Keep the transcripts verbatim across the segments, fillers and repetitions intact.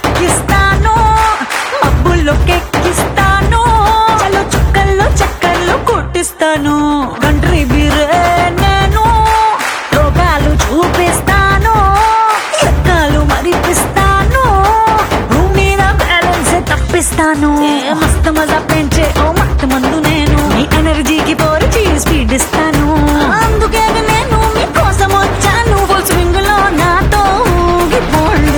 ఎక్కిస్తాను, మబ్బుల్లో కెక్కిస్తాను, చలో చుక్కల్లో చక్కర్లు కొట్టిస్తాను. కంట్రీ బీరే నేను, రోగాలు చూపిస్తాను, ఎక్కాలు మరిపిస్తాను, భూమి మీద బ్యాలెన్స్ తప్పిస్తాను. మస్తు మజా పెంచే ఓ మత్తు మందు నేను, మీ ఎనర్జీకి పోరిచి స్పీడ్ ఇస్తాను. అందుకే నేను మీకోసం వచ్చాను, ఫుల్ స్వింగ్ లో నాతో ఊగిపోండి.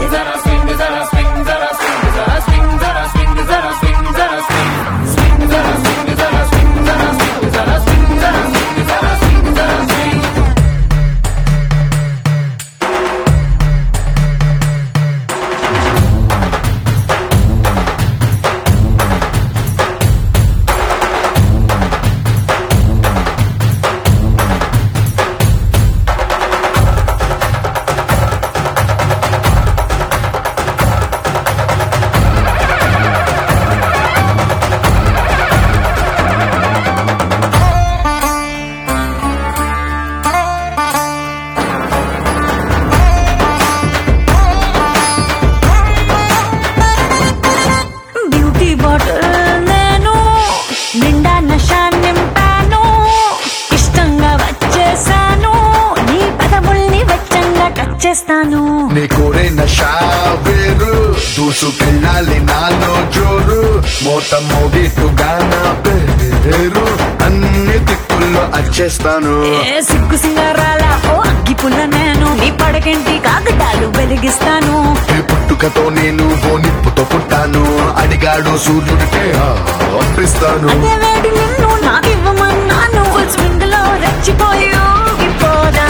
నేను నిండా నషా నింపాను, ఇష్టంగా వచ్చేసాను, నీ పదముల్ని వెచ్చంగా టచ్ చేస్తాను. నీ కోరే నషా వేరు, దూసుకెళ్ళాలి నాలో జోరు, మోత మోగిట్టుగానా పేరు, అన్ని దిక్కుల్లో అచ్చేస్తాను. ఏ సిగ్గు సింగారాల ఓ అగ్గి పుల్ల నేను, నీ పడకంటి కాకటాలు వెలిగిస్తాను. ఈ పుట్టుకతో నేను ఓ నిప్పుతో పుట్టాను, అడిగాడు సూర్యుడికే అర్పిస్తాను. అదే వేడి నిన్ను నాకివ్వమన్నాను, ఫుల్ స్వింగ్ లో రెచ్చిపోయి ఊగిపోదాం.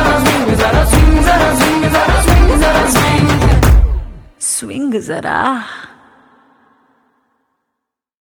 స్వింగ్ జరా